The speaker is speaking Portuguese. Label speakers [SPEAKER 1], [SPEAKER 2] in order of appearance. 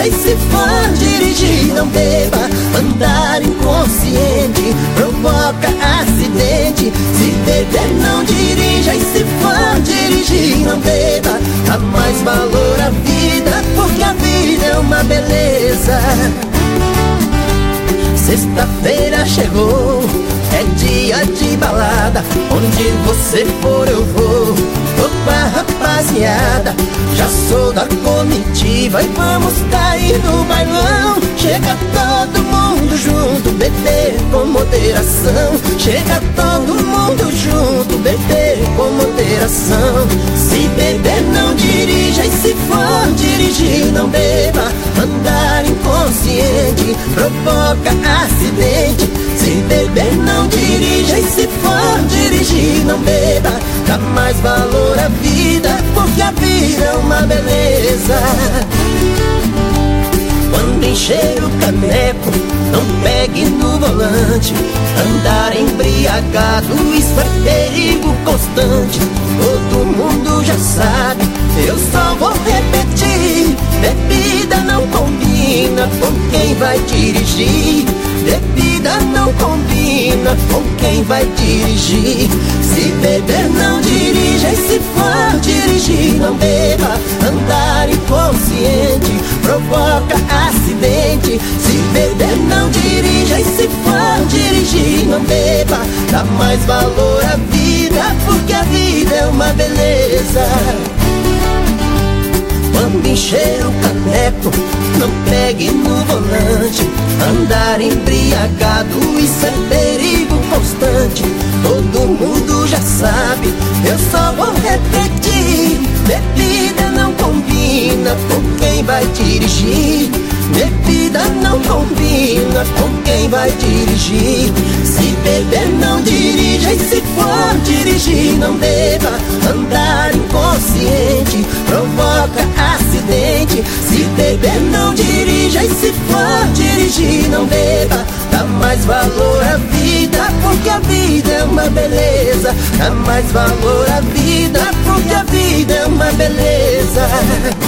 [SPEAKER 1] e se for dirigir não beba. Andar inconsciente provoca acidente. Se beber não dirija e se for dirigir não beba. Dá mais valor à vida, porque a vida é uma beleza. Sexta-feira chegou, é dia de balada. Onde você for eu vou. Opa, rapaziada, já sou da comitiva e vamos cair no bailão. Chega todo mundo junto, beber com moderação. Chega todo mundo junto, beber com moderação. Se beber não dirija e se for dirigir não beba. Andar inconsciente provoca acidente. Se beber não dirija e se for dirigir não beba. Dá mais valor à vida, porque a vida é uma beleza. Quando encher o caneco, não pegue no volante. Andar embriagado, isso é perigo constante. Todo mundo já sabe, eu só vou repetir. Bebida não combina com quem vai dirigir. Bebida não combina com quem vai dirigir. Se beber não dirija e se for dirigir não beba. Andar inconsciente provoca acidente. Se beber não dirija e se for dirigir não beba. Dá mais valor à vida, porque a vida é uma beleza. Quando encher o caneco, não pegue no volante. Andar embriagado, isso é perigo constante. Todo mundo já sabe, eu só vou repetir. Bebida não combina com quem vai dirigir. Bebida não combina com quem vai dirigir. Se beber não dirija e se for dirigir não beba. Andar inconsciente provoca acidente. Se beber não dirija e se for dirigir não beba. Dá mais valor à vida, porque a vida é uma beleza. Dá mais valor à vida, porque a vida é uma beleza.